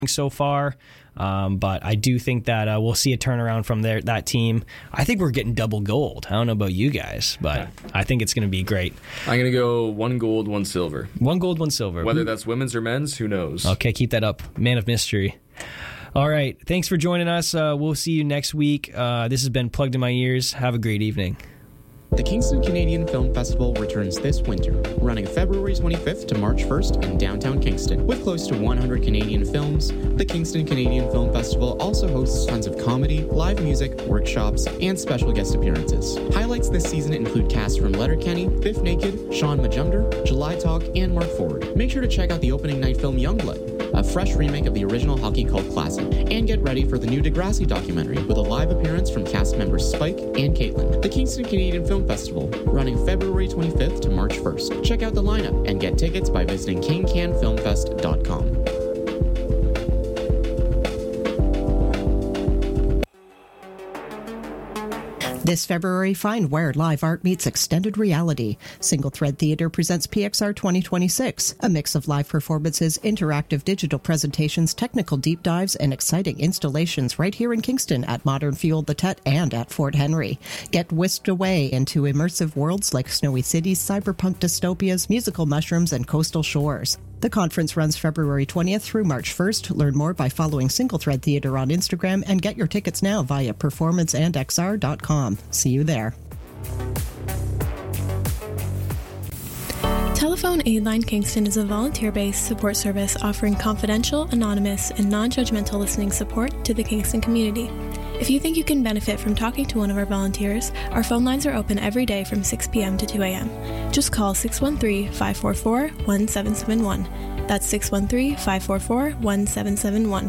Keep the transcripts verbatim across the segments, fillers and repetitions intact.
so far. Um, but I do think that uh, we'll see a turnaround from their, that team. I think we're getting double gold. I don't know about you guys, but I think it's going to be great. I'm going to go one gold, one silver. One gold, one silver. Whether that's women's or men's, who knows? Okay, keep that up. Man of mystery. All right, thanks for joining us. Uh, we'll see you next week. Uh, this has been Plugged in My Ears. Have a great evening. The Kingston Canadian Film Festival returns this winter, running February twenty-fifth to March first in downtown Kingston. With close to one hundred Canadian films, the Kingston Canadian Film Festival also hosts tons of comedy, live music, workshops, and special guest appearances. Highlights this season include casts from Letterkenny, Biff Naked, Sean Majumder, July Talk, and Mark Ford. Make sure to check out the opening night film Youngblood, a fresh remake of the original hockey cult classic, and get ready for the new Degrassi documentary with a live appearance from cast members Spike and Caitlin. The Kingston Canadian Film Festival, running February twenty-fifth to March first. Check out the lineup and get tickets by visiting king can film fest dot com. This February, find where live art meets extended reality. Single Thread Theatre presents P X R twenty twenty-six, a mix of live performances, interactive digital presentations, technical deep dives, and exciting installations right here in Kingston at Modern Fuel the Tet and at Fort Henry. Get whisked away into immersive worlds like snowy cities, cyberpunk dystopias, musical mushrooms, and coastal shores. The conference runs February twentieth through March first. Learn more by following Single Thread Theatre on Instagram and get your tickets now via performance and x r dot com. See you there. Telephone Aid Line Kingston is a volunteer-based support service offering confidential, anonymous, and non-judgmental listening support to the Kingston community. If you think you can benefit from talking to one of our volunteers, our phone lines are open every day from six p.m. to two a.m. Just call six one three, five four four, one seven seven one. That's six one three, five four four, one seven seven one.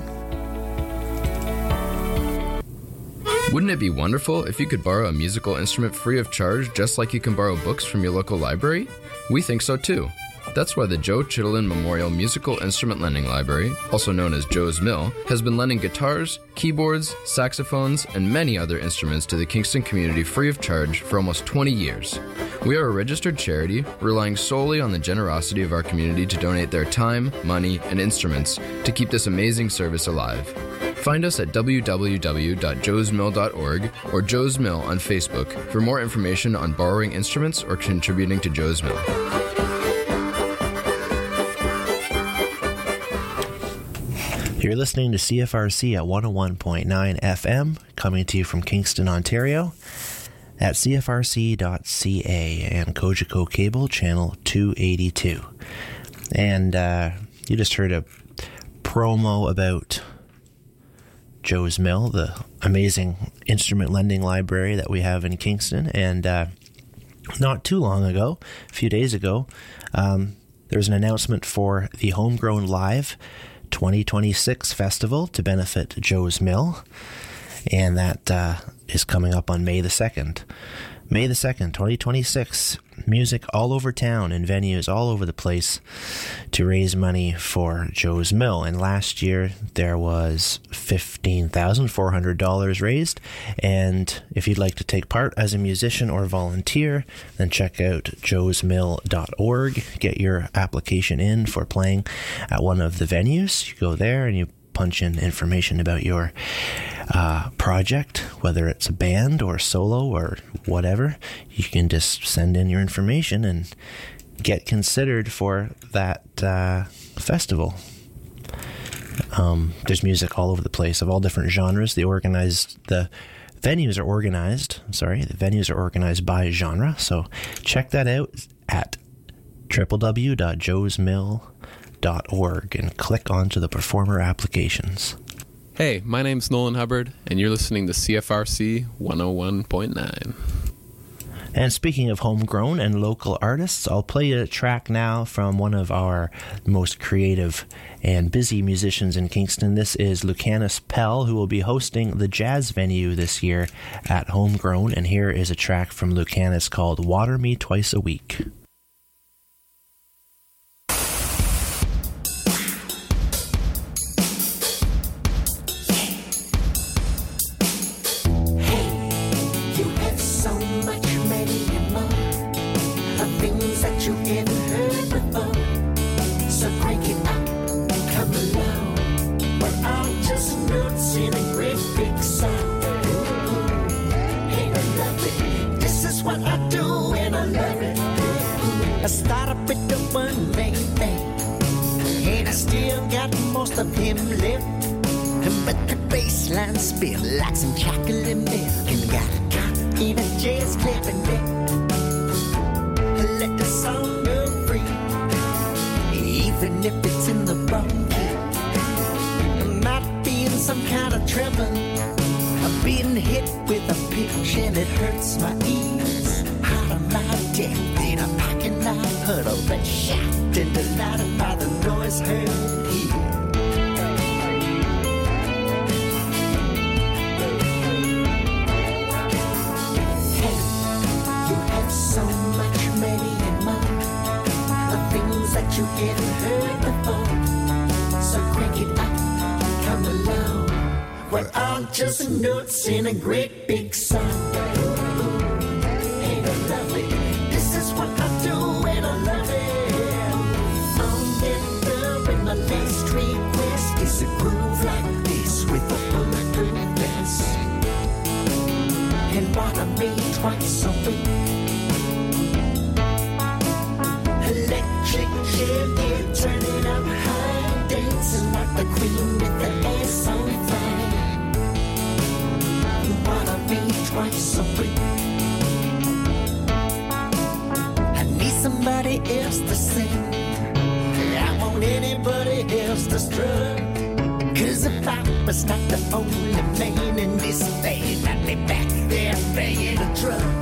Wouldn't it be wonderful if you could borrow a musical instrument free of charge, just like you can borrow books from your local library? We think so too. That's why the Joe Chittenden Memorial Musical Instrument Lending Library, also known as Joe's Mill, has been lending guitars, keyboards, saxophones, and many other instruments to the Kingston community free of charge for almost twenty years. We are a registered charity, relying solely on the generosity of our community to donate their time, money, and instruments to keep this amazing service alive. Find us at w w w dot joes mill dot org or Joe's Mill on Facebook for more information on borrowing instruments or contributing to Joe's Mill. You're listening to C F R C at one oh one point nine F M, coming to you from Kingston, Ontario, at c f r c dot c a and Cogeco Cable, channel two eighty-two. And uh, you just heard a promo about Joe's Mill, the amazing instrument lending library that we have in Kingston. And uh, not too long ago, a few days ago, um, there was an announcement for the Homegrown Live twenty twenty-six festival to benefit Joe's Mill, and that uh, is coming up on May the second. May the second, twenty twenty-six. Music all over town and venues all over the place to raise money for Joe's Mill. And last year there was fifteen thousand four hundred dollars raised. And if you'd like to take part as a musician or volunteer, then check out joes mill dot org. Get your application in for playing at one of the venues. You go there and you punch in information about your uh, project, whether it's a band or solo or whatever. You can just send in your information and get considered for that uh, festival. Um, there's music all over the place of all different genres. The organized, the venues are organized. Sorry, the venues are organized by genre. So check that out at w w w dot joes mill dot org and click onto the performer applications. Hey, my name's Nolan Hubbard, and you're listening to C F R C one oh one point nine. And speaking of homegrown and local artists, I'll play a track now from one of our most creative and busy musicians in Kingston. This is Lucanus Pell, who will be hosting the jazz venue this year at Homegrown. And here is a track from Lucanus called Water Me Twice a Week. You haven't heard before, so break it up and come along. one main thing, and I still got most of him left. But the bass line spill like some chocolate milk, and got a cop in a jazz clapping neck. Let the song go free, even if it's in the wrong key. Might be in some kind of trouble, I've been hit with a pitch and it hurts my ears. Out of my depth in a parking lot puddle, but shout and delighted by the noise heard here. Hey, you have so much money and more, the things that you hadn't heard before. So crank it up, come along. We're all just notes in a great big song. Ain't it lovely? This is what I do and I love it. On that love in my last request is a groove like this with a bulletproof vest. And what I made twice so big. Electric chair, yeah, turning up high, dancing like the queen with the ass on fire. Wanna be twice so free. I need somebody else to sing. I want anybody else to strut. Cause if I was not the only man in this band, I'd be back there banging a drum.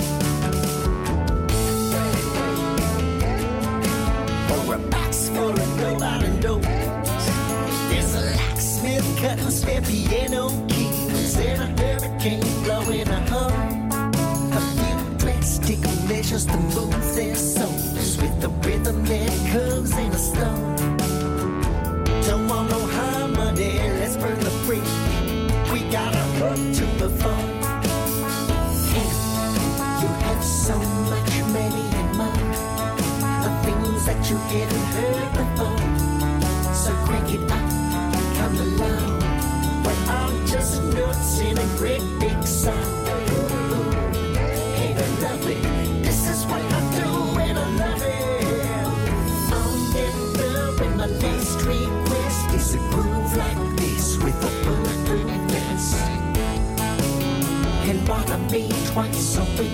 Or a box for a robot and doors. There's a locksmith cutting spare piano keys and a hurricane blowing a horn. A few plastic measures to move their souls with the rhythm that comes in a storm. Don't want no harmony, let's burn the freak. We got a hook to perform. Hey, you have so much money and more, the things that you hadn't heard before. So crank it up, come along. We're all just notes in a great big song. Ain't it lovely? This is what I do and I love it. On that love in my last request is a groove like this with a bulletproof vest. And what I made twice so big.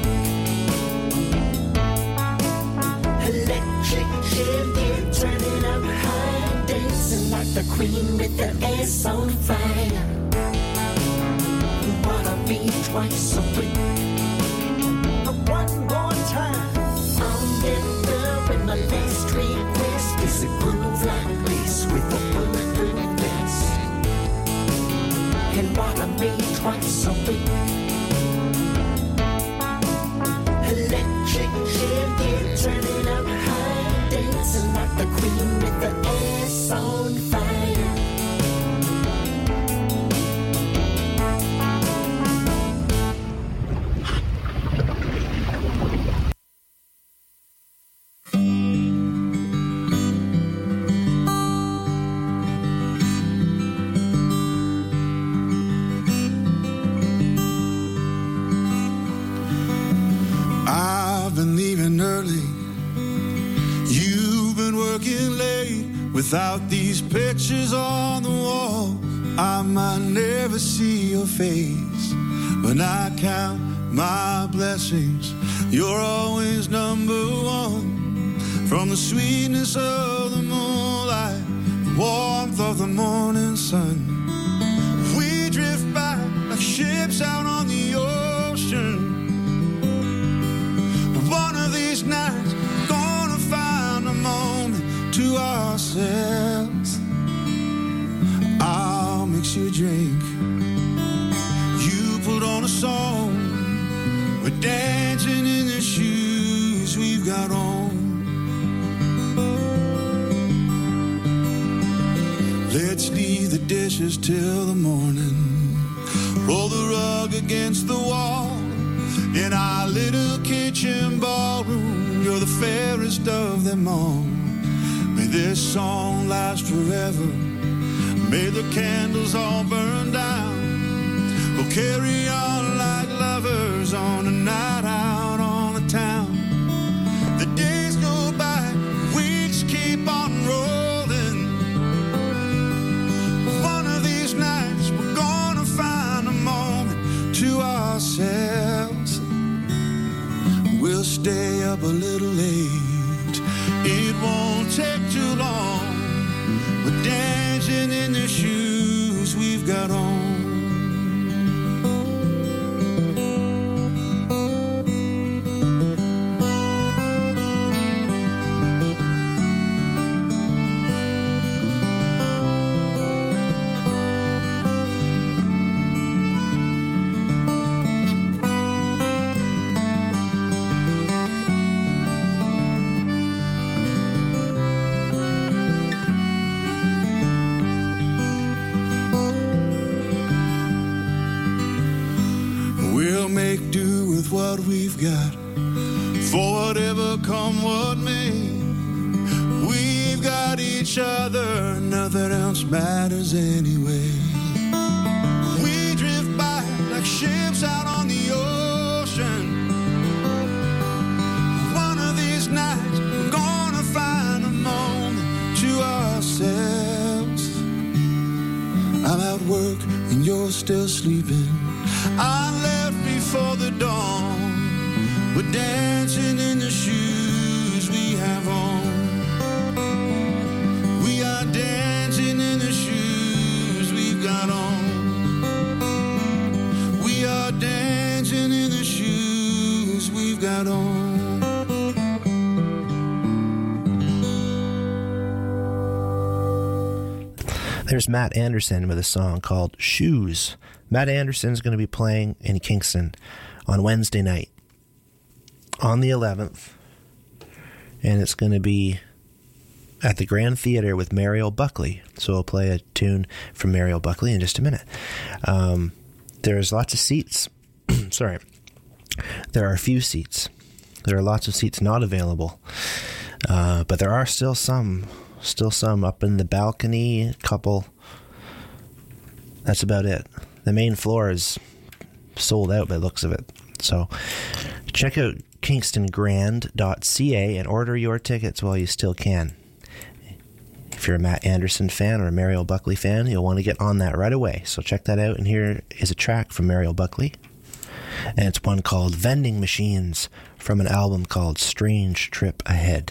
Electric chair, yeah, turning up high, dancing like the queen with the ass on fire. Wanna be twice so free. One more time. On that love in my last request is a groove like this with a bulletproof vest. And wanna be twice so free. Electric chair, yeah, turning up high, dancing like the queen with the ass on fire. I've been leaving early. You've been working late. Without these pictures on the wall, I might never see your face. When I count my blessings, you're always number one. From the sweetness of the moonlight, the warmth of the morning sun, we drift by like ships out on the ocean. One of these nights, gonna find a moment to ourselves. I'll mix you a drink. You put on a song. We're dancing in the shoes we've got on. Let's leave the dishes till the morning. Roll the rug against the wall. In our little kitchen ballroom, you're the fairest of them all. May this song last forever. May the candles all burn down. We'll carry on like lovers on a night out on the town. The days go by, weeks stay up a little late. It won't take too long. We're dancing in the shoes we've got on. Make do with what we've got, for whatever come what may. We've got each other, nothing else matters anyway. We drift by like ships out on the ocean. One of these nights we're gonna find a moment to ourselves. I'm at work and you're still sleeping. I left before the dawn. We're dancing in the shoes we have on. We are dancing in the shoes we've got on. We are dancing in the shoes we've got on. There's Matt Anderson with a song called Shoes. Matt Anderson's going to be playing in Kingston on Wednesday night on the eleventh. And it's going to be at the Grand Theater with Mariel Buckley. So we'll play a tune from Mariel Buckley in just a minute. Um, there's lots of seats. Sorry. There are a few seats. There are lots of seats not available. Uh, but there are still some. Still some up in the balcony. A couple. That's about it. The main floor is sold out by the looks of it. So check out kingston grand dot c a and order your tickets while you still can. If you're a Matt Anderson fan or a Mariel Buckley fan, you'll want to get on that right away. So check that out. And here is a track from Mariel Buckley. And it's one called Vending Machines from an album called Strange Trip Ahead.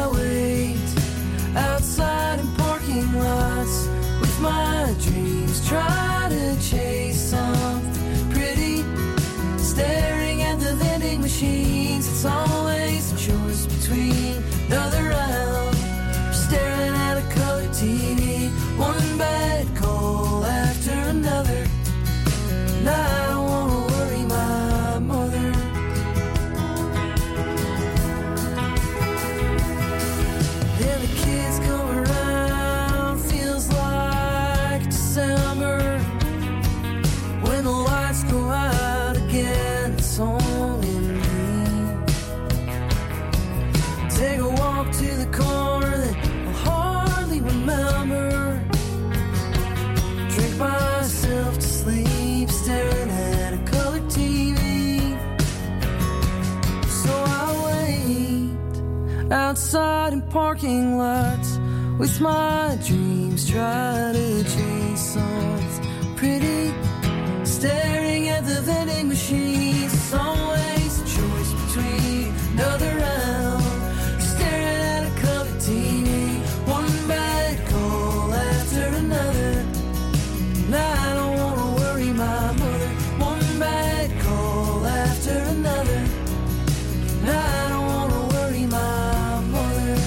With my dreams outside in parking lots with my dreams, try to chase something pretty, staring at the vending machines. It's always a choice between another round, staring at a covered T V, one bad call after another. And I don't want to worry my mother, one bad call after another. And I don't want to worry my mother.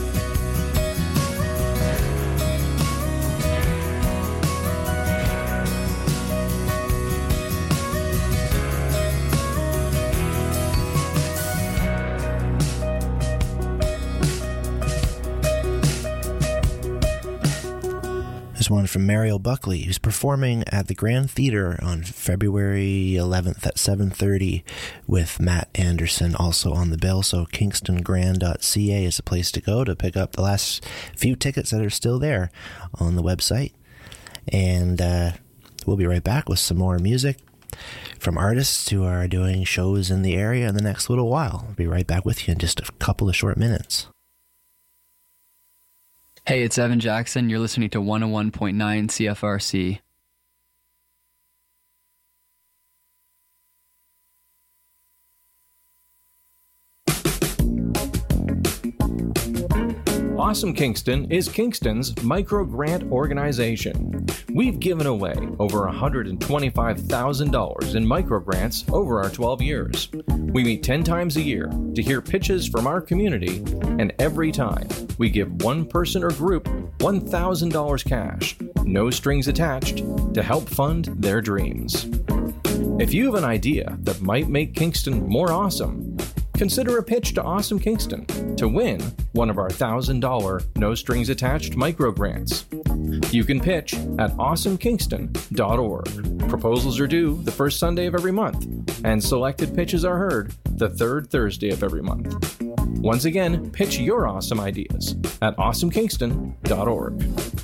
There's one from Mariel Buckley, who's performing at the Grand Theater on February eleventh at seven thirty with Matt Anderson also on the bill. So kingston grand dot c a is a place to go to pick up the last few tickets that are still there on the website. And uh, we'll be right back with some more music from artists who are doing shows in the area in the next little while. I'll be right back with you in just a couple of short minutes. Hey, it's Evan Jackson. You're listening to one oh one point nine C F R C. Awesome Kingston is Kingston's micro-grant organization. We've given away over one hundred twenty-five thousand dollars in micro-grants over our twelve years. We meet ten times a year to hear pitches from our community, and every time we give one person or group one thousand dollars cash, no strings attached, to help fund their dreams. If you have an idea that might make Kingston more awesome, consider a pitch to Awesome Kingston to win one of our one thousand dollars no-strings-attached micro-grants. You can pitch at awesome kingston dot org. Proposals are due the first Sunday of every month, and selected pitches are heard the third Thursday of every month. Once again, pitch your awesome ideas at awesome kingston dot org.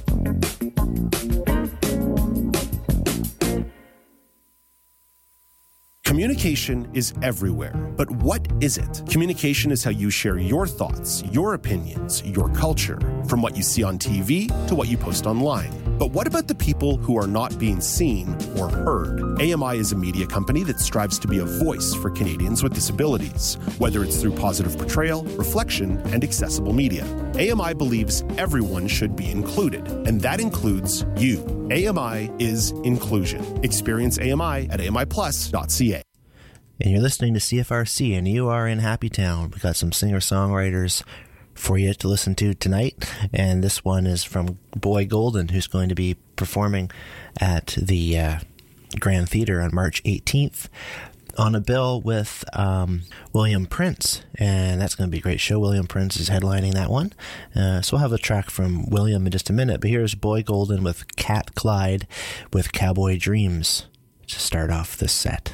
Communication is everywhere, but what is it? Communication is how you share your thoughts, your opinions, your culture, from what you see on T V to what you post online. But what about the people who are not being seen or heard? A M I is a media company that strives to be a voice for Canadians with disabilities, whether it's through positive portrayal, reflection, and accessible media. A M I believes everyone should be included, and that includes you. A M I is inclusion. Experience A M I at A M I plus dot c a. And you're listening to C F R C, and you are in Happy Town. We've got some singer-songwriters for you to listen to tonight, and this one is from Boy Golden, who's going to be performing at the uh, Grand Theater on March eighteenth on a bill with um, William Prince, and that's going to be a great show. William Prince is headlining that one, uh, so we'll have a track from William in just a minute, but here's Boy Golden with Cat Clyde with Cowboy Dreams to start off this set.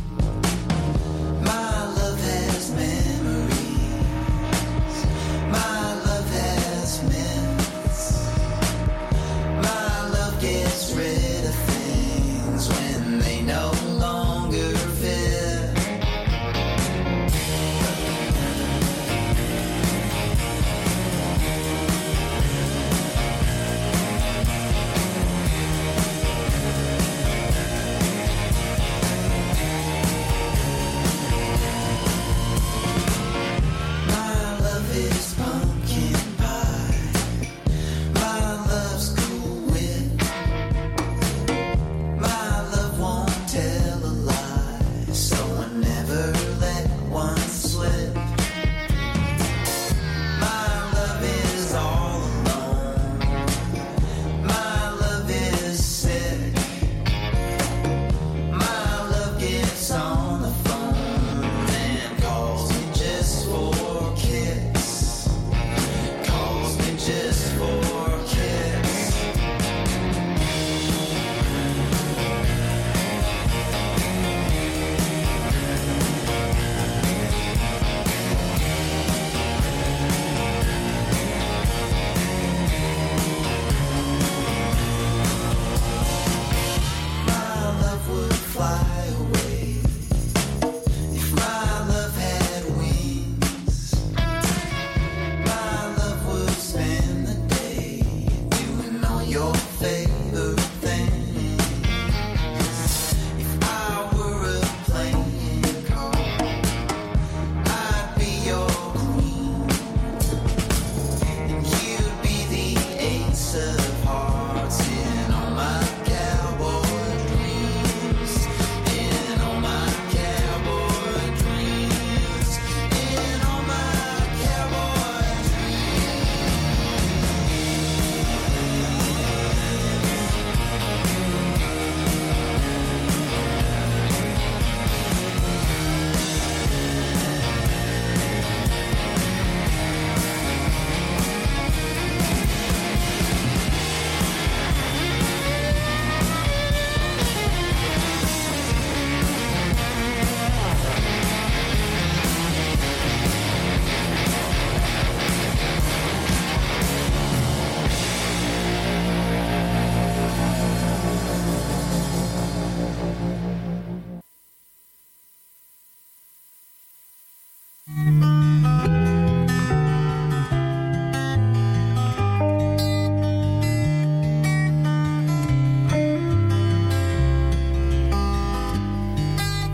My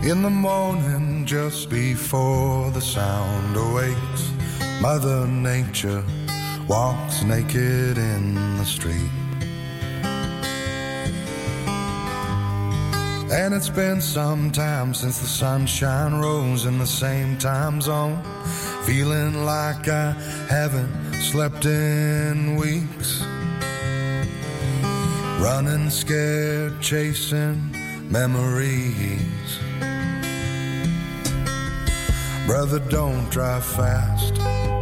In the morning, just before the sound awakes, Mother Nature walks naked in the street. And it's been some time since the sunshine rose in the same time zone, feeling like I haven't slept in weeks. Running scared, chasing memories. Brother, don't drive fast.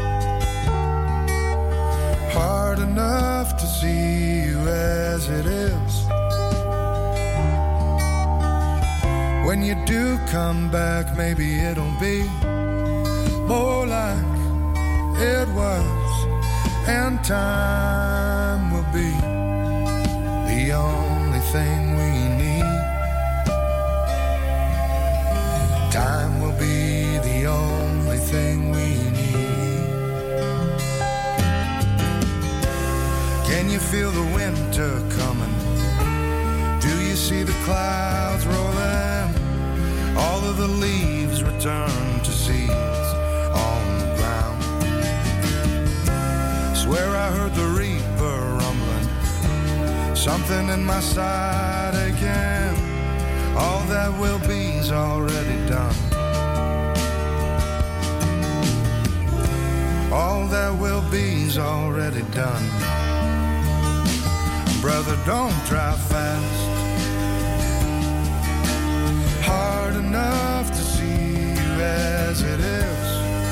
Hard enough to see you as it is. When you do come back, maybe it'll be more like it was, and time will be the only thing we need. Time will be the only thing we need. Can you feel the winter coming? Do you see the clouds rolling? All of the leaves return to seeds on the ground. Swear I heard the reaper rumbling, something in my side again. All that will be's already done. All that will be's already done. Brother, don't drive fast. Hard enough to see you as it is.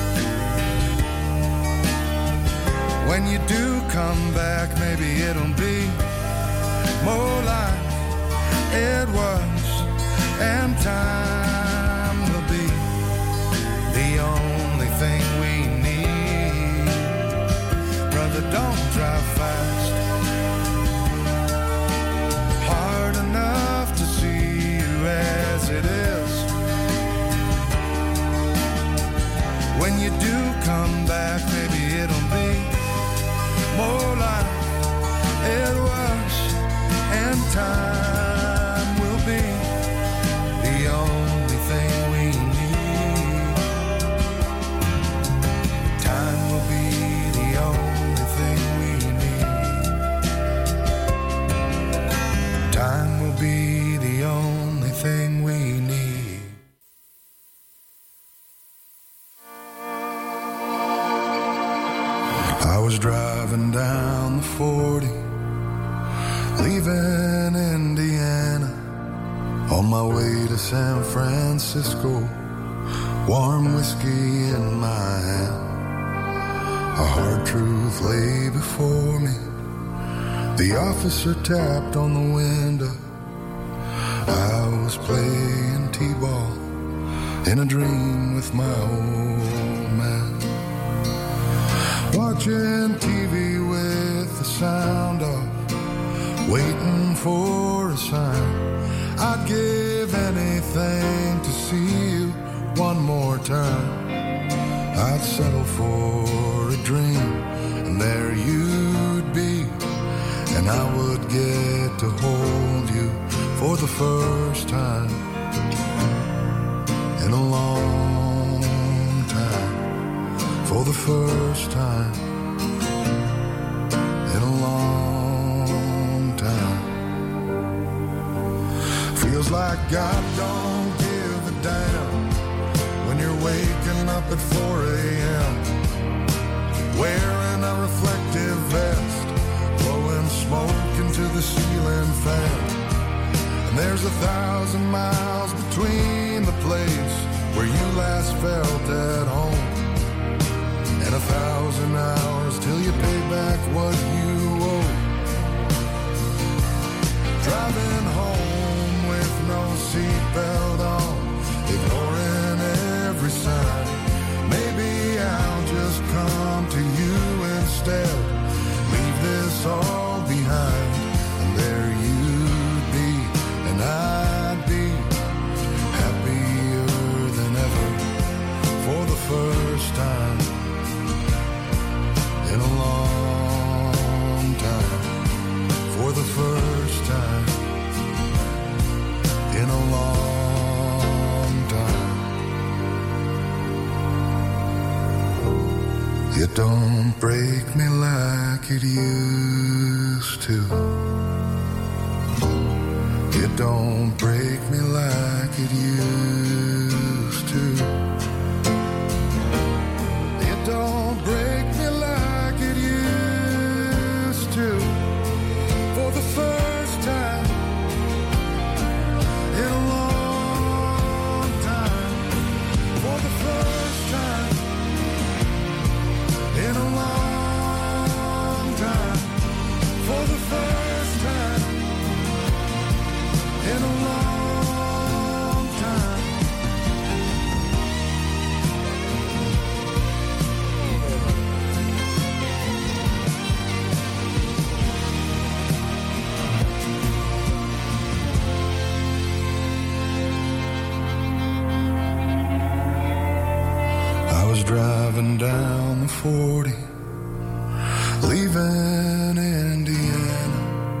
When you do come back, maybe it'll be more like it was, and time will be the only thing we need. Brother, don't drive fast. Hard enough to see you as it is. When you do come back, maybe it'll be more like it was, and time will be the only thing we need. Time will be the only thing we need. Time will be the only thing we need. I was driving down the forty, leaving Indiana, on my way to San Francisco, warm whiskey in my hand. A hard truth lay before me. The officer tapped on the window. I was playing t-ball in a dream with my old man, watching T V with the sound off, waiting for a sign. I'd give anything to see you one more time. I'd settle for a dream, and there you'd be, and I would get to hold you for the first time in a long time. For the first time in a long time. Feels like God don't give a damn when you're waking up at four a.m. wearing a reflective vest, blowing smoke into the ceiling fan. And there's a thousand miles between the place where you last felt at home, and a thousand hours till you pay back what you owe. Driving home with no seatbelt on, ignoring every sign. Maybe I'll just come to you instead, leave this all behind, and there you'd be, and I'd be happier than ever for the first time in a long time. For the first time You don't break me like it used to. You don't break me like it used to. You don't break me like it used to. For the first time in a long time. For the first time in a long time. For the first time in a long time. I was driving down the forty, leaving Indiana.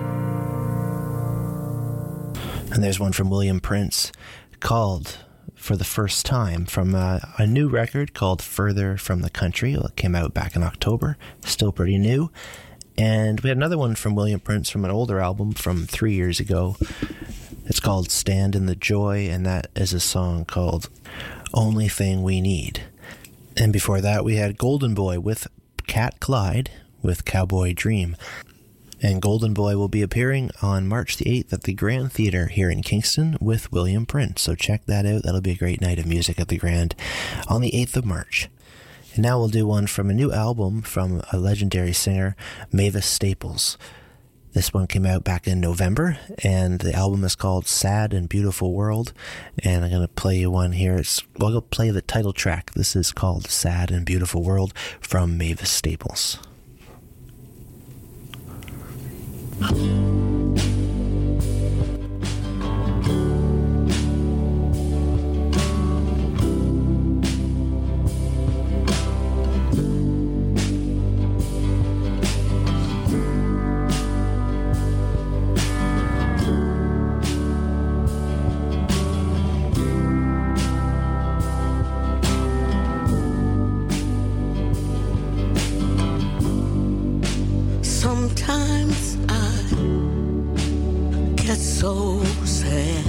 And there's one from William Prince called For the First Time from uh, a new record called Further from the Country. It came out back in October, still pretty new. And we had another one from William Prince from an older album from three years ago. It's called Stand in the Joy, and that is a song called Only Thing We Need. And before that, we had Golden Boy with Cat Clyde with Cowboy Dream. And Golden Boy will be appearing on March the eighth at the Grand Theatre here in Kingston with William Prince. So check that out. That'll be a great night of music at the Grand on the eighth of March. And now we'll do one from a new album from a legendary singer, Mavis Staples. This one came out back in November, and the album is called Sad and Beautiful World. And I'm going to play you one here. It's, well, I'll play the title track. This is called Sad and Beautiful World from Mavis Staples. Sometimes I get so sad.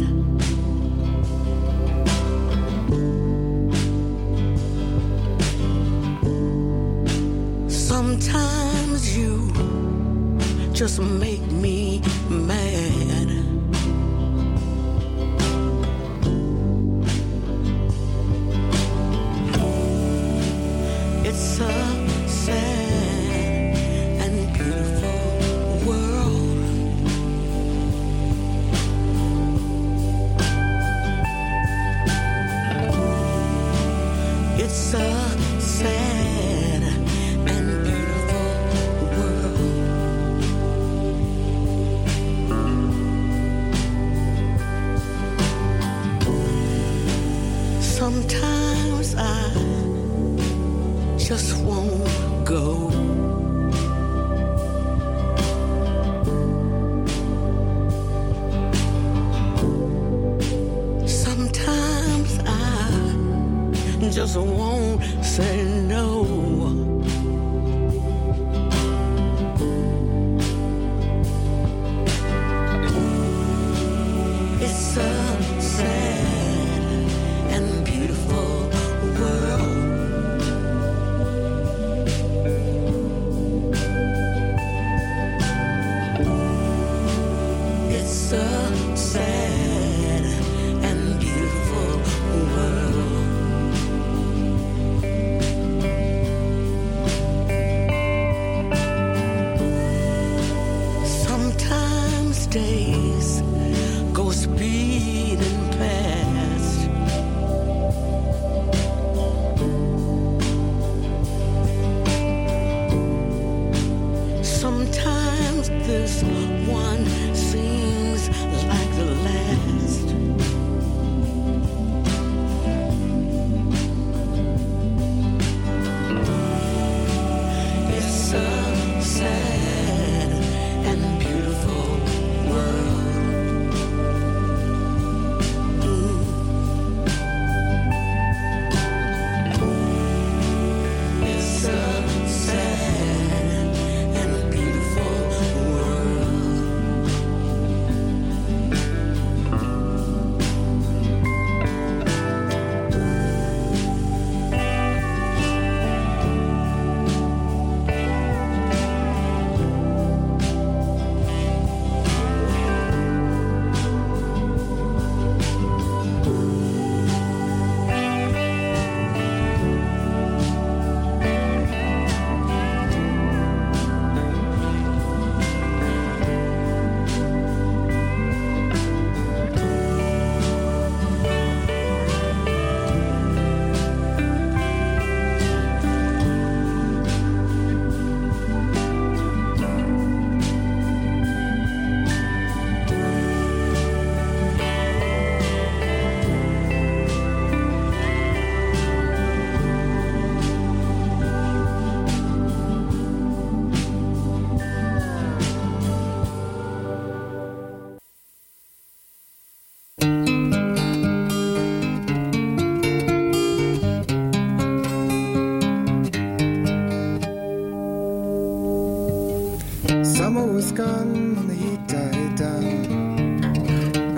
Sometimes you just make me mad. It's a sad and beautiful world. It's a sad and beautiful world. Sometimes I just won't go. Sometimes I just won't say no. It's a sad and beautiful world. It's a sad and beautiful world.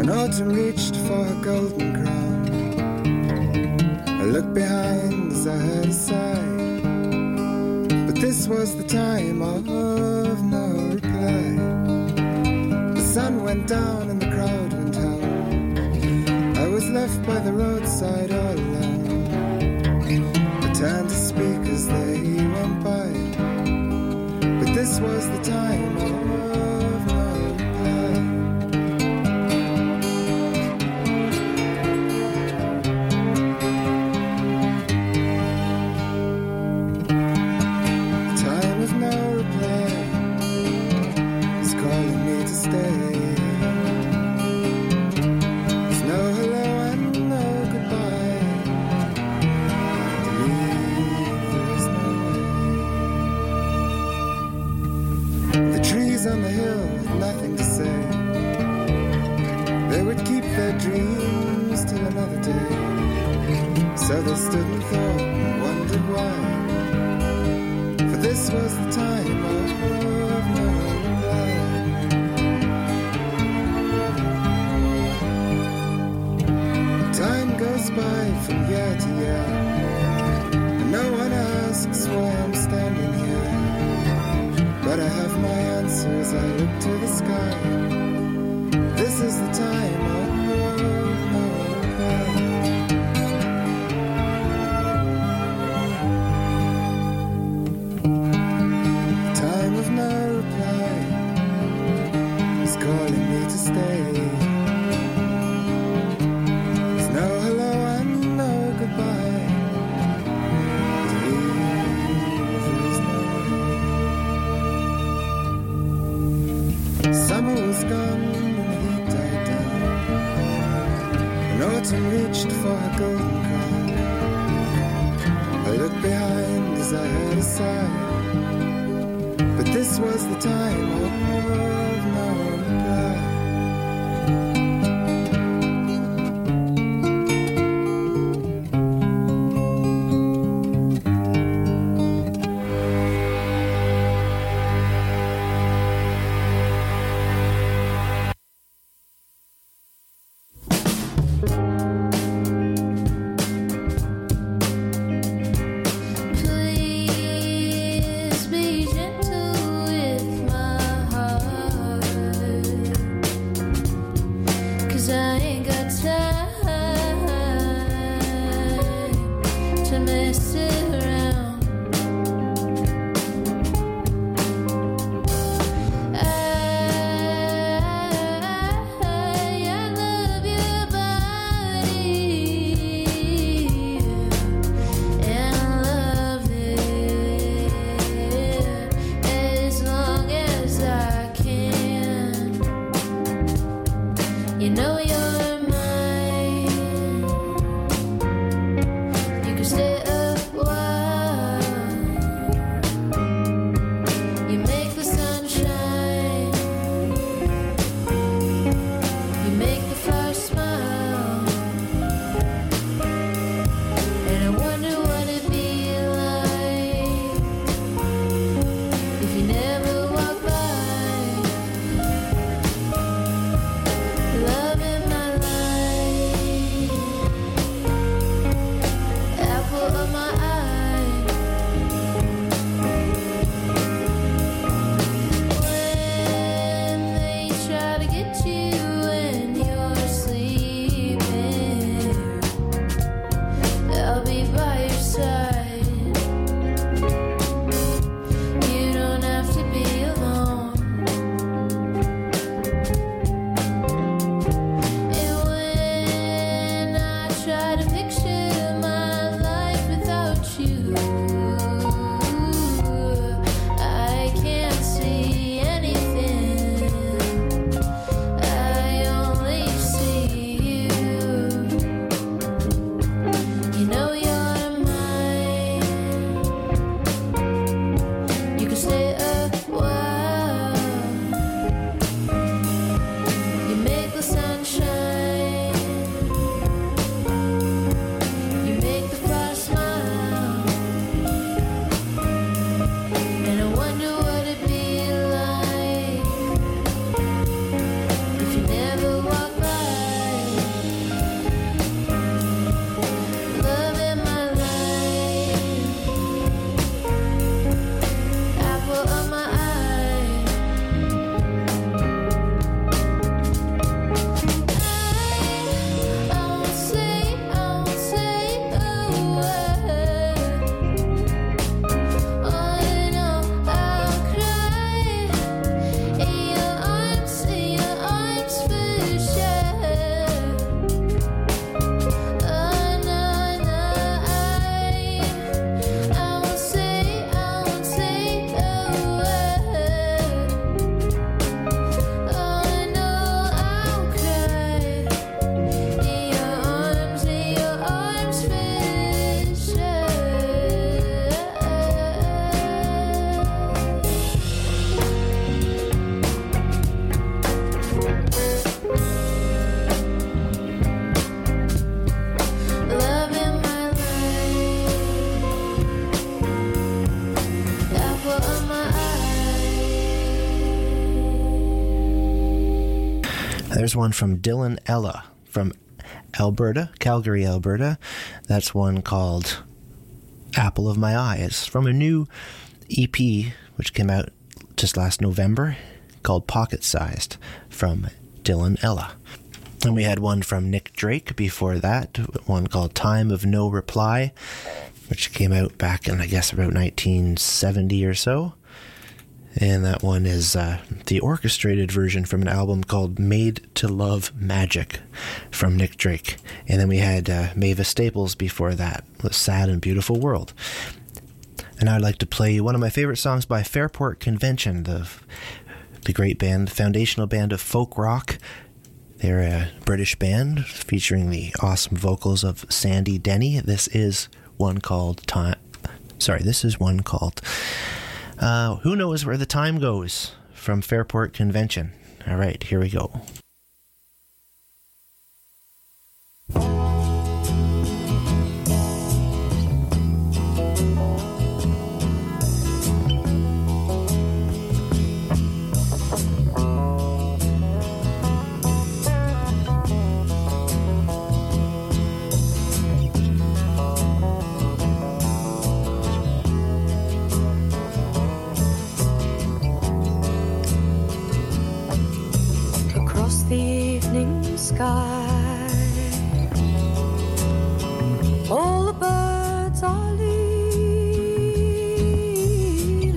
And autumn reached for her golden crown. I looked behind as I heard a sigh, but this was the time of no reply. The sun went down and the crowd went home. I was left by the roadside all alone. I turned to speak as they went by, but this was the time of on the hill had nothing to say. They would keep their dreams till another day. So they stood and thought and wondered why. For this was the time of no reply. Time goes by from year to year, and no one asks why I'm standing here. But I have my answer as I look to the sky. This is the time of no reply. Time of no reply is calling me to stay. There's no hello and no goodbye. To leave there's no way. Summer was gone and the heat died down, and autumn reached for her golden crown. I looked behind as I heard a sigh, but this was the time of no reply. Please be gentle with my heart, 'cause I ain't got time to mess around. I, I love your body, and I love it as long as I can. You know you're mine. You can stay a while. You make the sun shine. You make the flowers smile. And I wonder what it'd be like if you never walk by. Love in my here's one from Dylan Ella from Alberta, Calgary, Alberta. That's one called Apple of My Eyes from a new E P which came out just last November called Pocket Sized from Dylan Ella. And we had one from Nick Drake before that, one called Time of No Reply, which came out back in, I guess, about nineteen seventy or so. And that one is uh, the orchestrated version from an album called Made to Love Magic from Nick Drake. And then we had uh, Mavis Staples before that, with Sad and Beautiful World. And I'd like to play one of my favorite songs by Fairport Convention, the, the great band, the foundational band of folk rock. They're a British band featuring the awesome vocals of Sandy Denny. This is one called Time. Sorry, this is one called uh, Who Knows Where the Time Goes from Fairport Convention. All right, here we go. Sky. All the birds are leaving,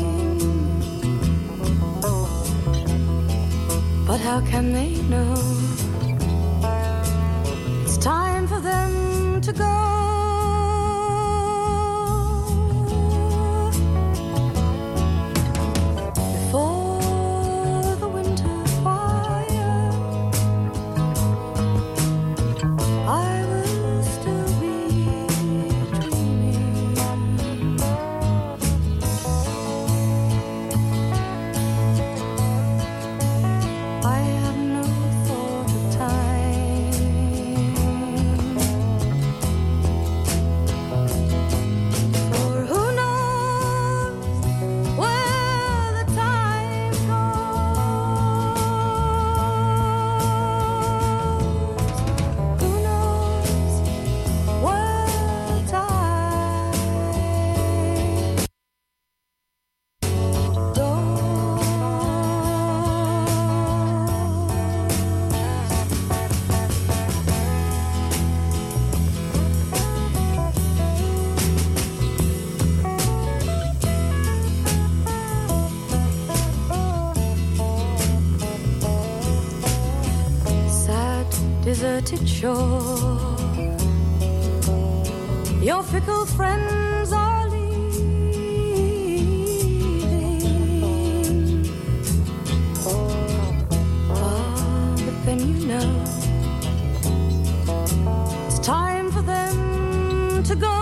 but how can they know it's time for them to go? Deserted shore, your fickle friends are leaving. Ah, but then you know it's time for them to go.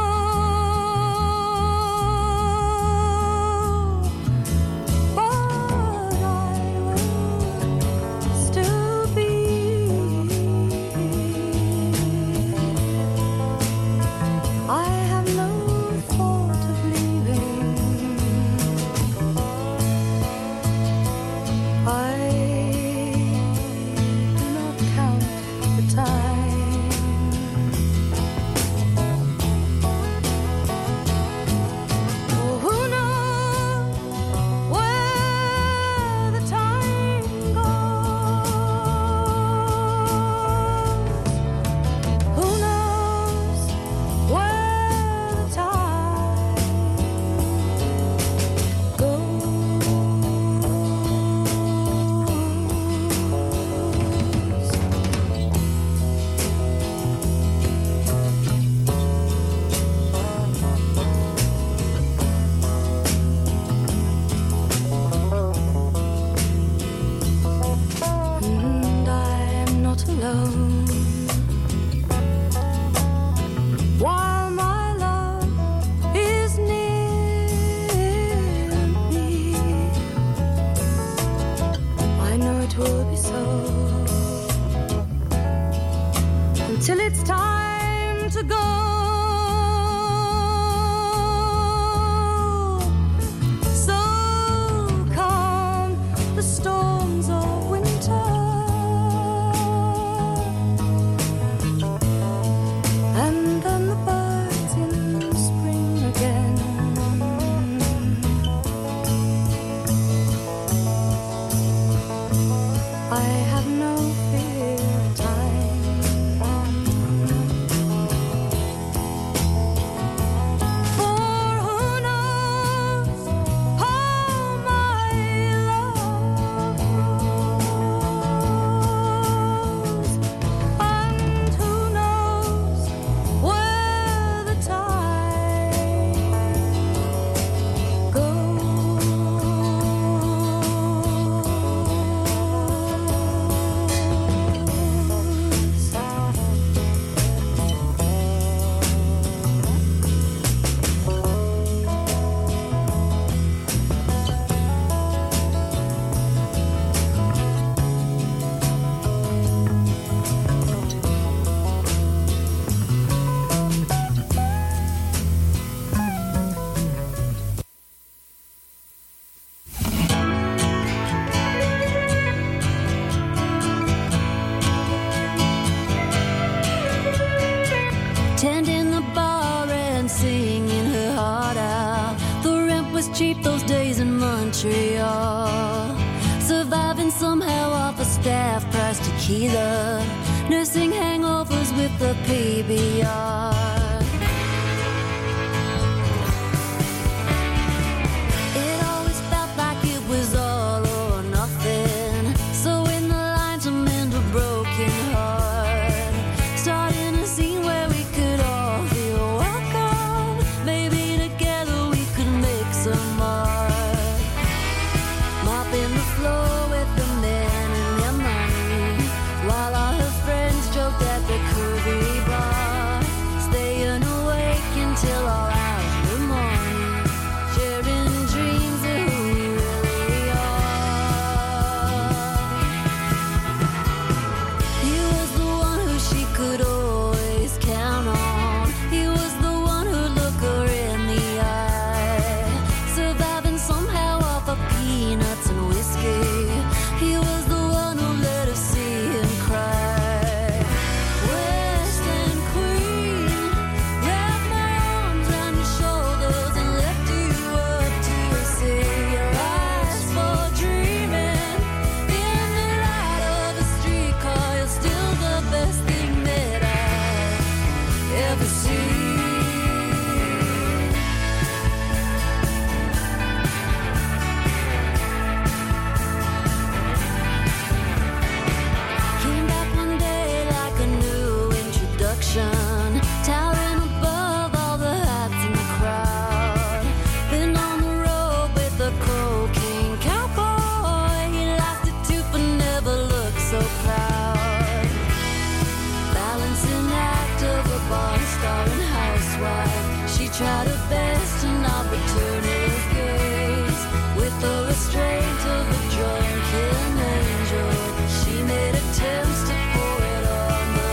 Till it's time to go. So calm the storms of winter. tries tequila, nursing hangovers with the P B R. It always felt like it was all or nothing, so when the lines are meant a broken heart, starting a scene where we could all feel welcome. Maybe together we could make some art, mopping the floor with the men and their money, while all her friends joked at the curvy bar, staying awake until all hours of the morning, sharing dreams of who we really are. He was the one who she could always count on. He was the one who'd look her in the eye, surviving somehow off of peanuts and whiskey. He was the one who let her see him cry. West End Queen, wrap my arms around your shoulders and lift you up to see your eyes for dreaming. In the light of a streetcar, you're still the best thing that I've ever seen. Came back one day like a new introduction, towering above all the hats in the crowd. Been on the road with a cocaine cowboy. He lasted two but never looked so proud. Balancing act of a barn star and housewife, she tried her best to not return his gaze. With the restraint of a drunken angel, she made attempts to pour it on the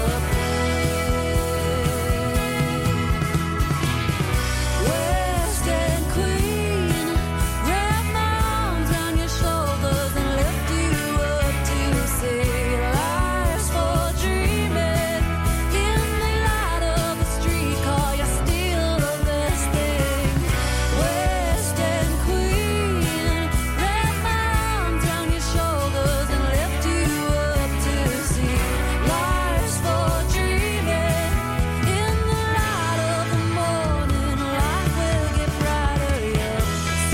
plate. West End Queen, wrap my arms around your shoulders and lift you up to see life's for dreaming. In the light of a streetcar, you're still the best thing. West End Queen, wrap my arms around your shoulders and lift you up to see life's for dreaming. In the light of the morning, life will get brighter, you'll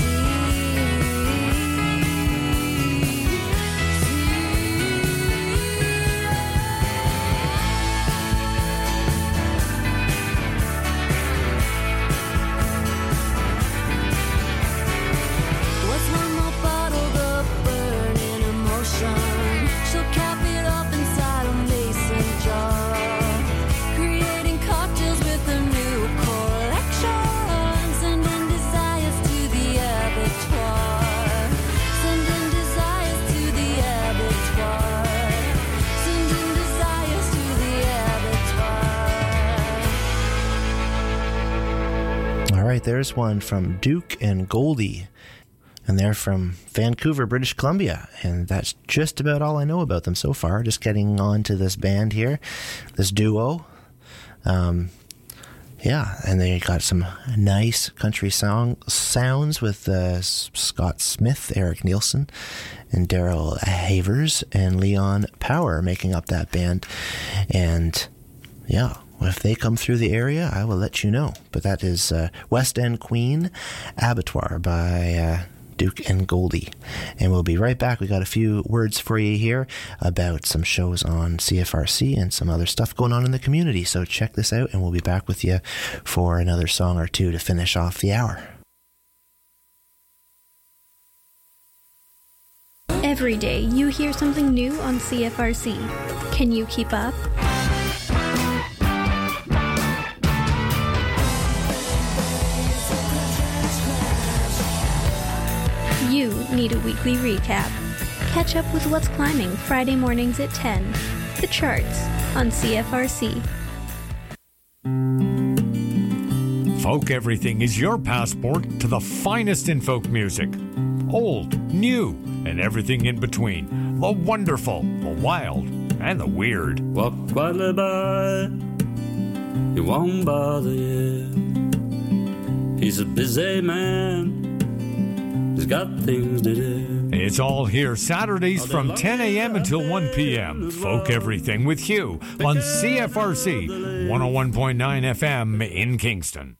What's one more bottle of burning emotion? She'll cap it up inside a mason jar, creating cocktails with a new collection, sending desires to the abattoir, sending desires to the abattoir, sending desires to the abattoir. All right, there's one from Duke and Goldie, and they're from Vancouver, British Columbia, and that's just about all I know about them so far. Just getting on to this band here, this duo. Um, yeah, and they got some nice country song sounds with uh, S- Scott Smith, Eric Nielsen, and Daryl Havers, and Leon Power making up that band. And yeah, if they come through the area, I will let you know. But that is uh, West End Queen, Abattoir by uh, Duke and Goldie. And we'll be right back. We got a few words for you here about some shows on C F R C and some other stuff going on in the community. So check this out, and we'll be back with you for another song or two to finish off the hour. Every day you hear something new on C F R C. Can you keep up? You need a weekly recap. Catch up with what's climbing Friday mornings at ten. The charts on C F R C. Folk Everything is your passport to the finest in folk music. Old, new, and everything in between. The wonderful, the wild, and the weird. Walk quietly by, he won't bother you. He's a busy man, he's got things to do. It's all here Saturdays from ten a.m. until one p.m. Folk Everything with Hugh on C F R C one oh one point nine F M in Kingston.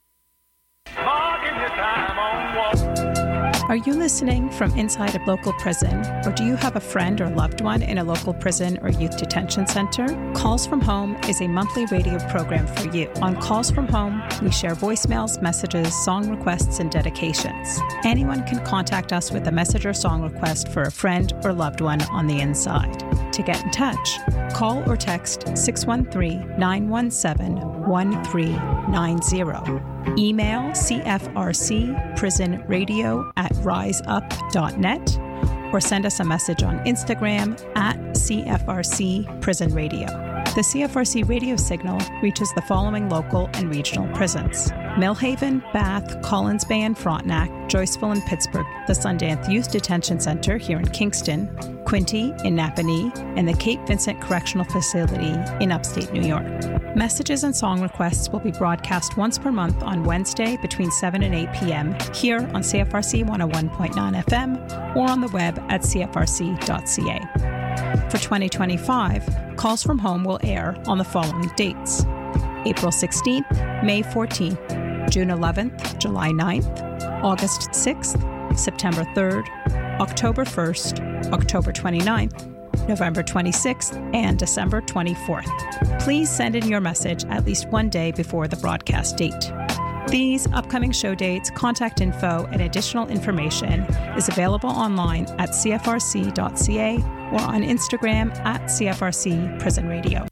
Are you listening from inside a local prison, or do you have a friend or loved one in a local prison or youth detention center? Calls from Home is a monthly radio program for you. On Calls from Home, we share voicemails, messages, song requests, and dedications. Anyone can contact us with a message or song request for a friend or loved one on the inside. To get in touch, call or text six one three, nine one seven, one three nine zero. Email C F R C prison radio at riseup dot net or send us a message on Instagram at C F R C prison radio. The C F R C radio signal reaches the following local and regional prisons: Millhaven, Bath, Collins Bay and Frontenac, Joyceville and Pittsburgh, the Sundance Youth Detention Center here in Kingston, Quinte in Napanee, and the Cape Vincent Correctional Facility in upstate New York. Messages and song requests will be broadcast once per month on Wednesday between seven and eight p.m. here on C F R C one oh one point nine F M or on the web at c f r c dot c a. For twenty twenty-five, Calls from Home will air on the following dates: April sixteenth, May fourteenth, June eleventh, July ninth, August sixth, September third, October first, October twenty-ninth, November twenty-sixth, and December twenty-fourth. Please send in your message at least one day before the broadcast date. These upcoming show dates, contact info, and additional information is available online at c f r c dot c a or on Instagram at C F R C Prison Radio.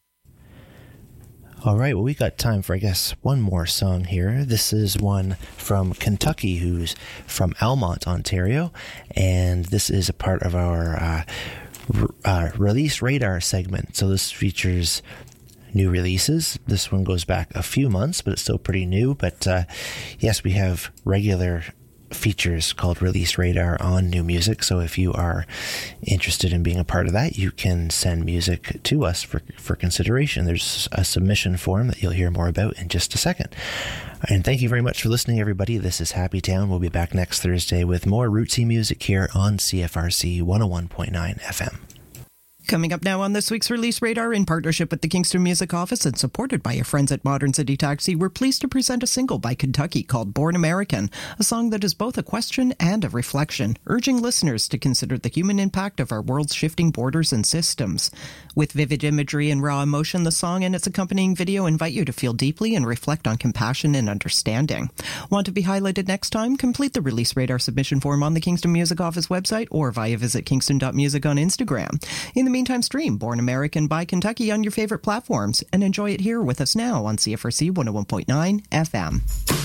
All right, well, we got time for, I guess, one more song here. This is one from Kentucky, who's from Almont, Ontario, and this is a part of our uh, r- uh, Release Radar segment. So this features new releases. This one goes back a few months, but it's still pretty new. But uh, yes, we have regular features called Release Radar on new music. So if you are interested in being a part of that, you can send music to us for, for consideration. There's a submission form that you'll hear more about in just a second. And thank you very much for listening, everybody. This is Happy Town. We'll be back next Thursday with more rootsy music here on C F R C one oh one point nine F M. Coming up now on this week's Release Radar, in partnership with the Kingston Music Office and supported by your friends at Modern City Taxi, we're pleased to present a single by Kentucky called Born American, a song that is both a question and a reflection, urging listeners to consider the human impact of our world's shifting borders and systems. With vivid imagery and raw emotion, the song and its accompanying video invite you to feel deeply and reflect on compassion and understanding. Want to be highlighted next time? Complete the Release Radar submission form on the Kingston Music Office website or via visit kingston dot music on Instagram. In the meantime, stream Born American by Kentucky on your favorite platforms and enjoy it here with us now on C F R C one oh one point nine F M.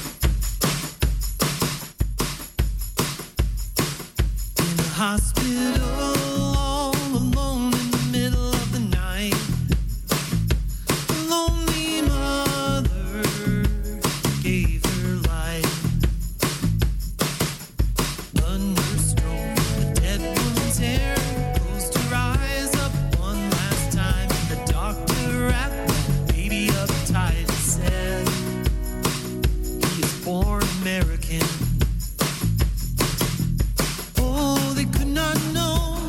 In a hospital, all alone in the middle of the night, a lonely mother gave her life. A nurse stroked the dead woman's hair, closed her eyes up one last time. The doctor wrapped the baby up tight and said, he is born American. Oh, they could not know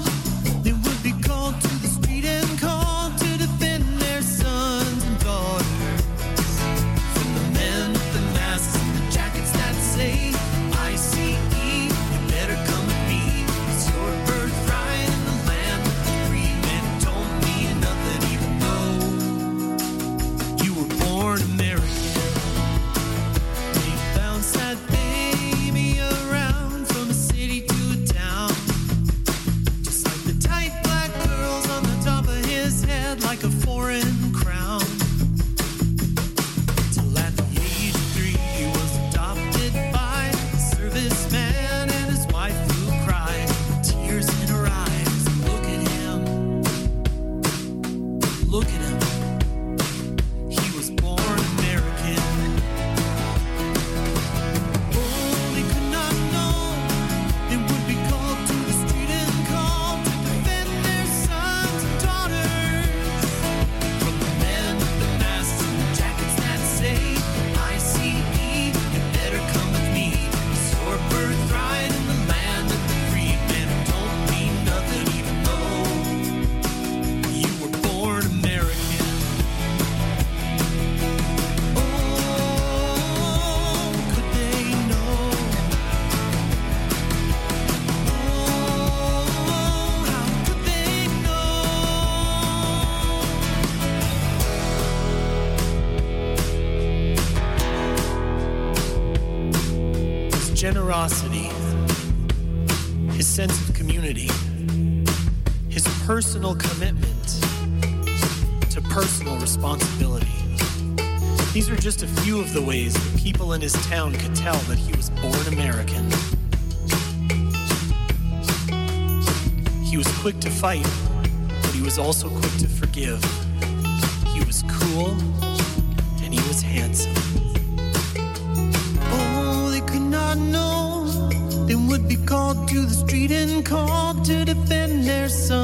generosity, his sense of community, his personal commitment to personal responsibility. These are just a few of the ways that people in his town could tell that he was born American. He was quick to fight, but he was also quick to forgive. He was cool, and he was handsome. Oh, they could not know. They would be called to the street and called to defend their son.